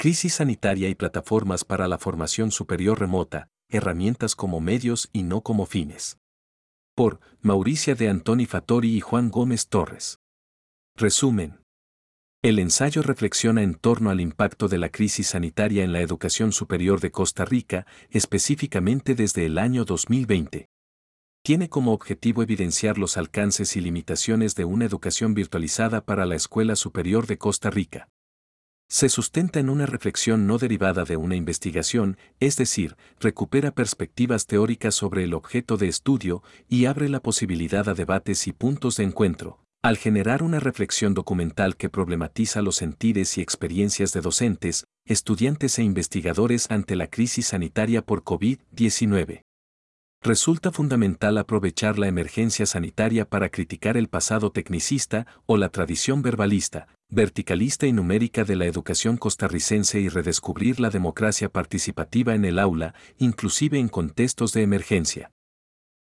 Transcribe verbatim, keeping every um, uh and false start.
Crisis sanitaria y plataformas para la formación superior remota, herramientas como medios y no como fines. Por Mauricia de Antoni Fattori y Juan Gómez Torres. Resumen. El ensayo reflexiona en torno al impacto de la crisis sanitaria en la educación superior de Costa Rica, específicamente desde el año dos mil veinte. Tiene como objetivo evidenciar los alcances y limitaciones de una educación virtualizada para la Escuela Superior de Costa Rica. Se sustenta en una reflexión no derivada de una investigación, es decir, recupera perspectivas teóricas sobre el objeto de estudio y abre la posibilidad a debates y puntos de encuentro, al generar una reflexión documental que problematiza los sentires y experiencias de docentes, estudiantes e investigadores ante la crisis sanitaria por COVID diecinueve. Resulta fundamental aprovechar la emergencia sanitaria para criticar el pasado tecnicista o la tradición verbalista, verticalista y numérica de la educación costarricense y redescubrir la democracia participativa en el aula, inclusive en contextos de emergencia.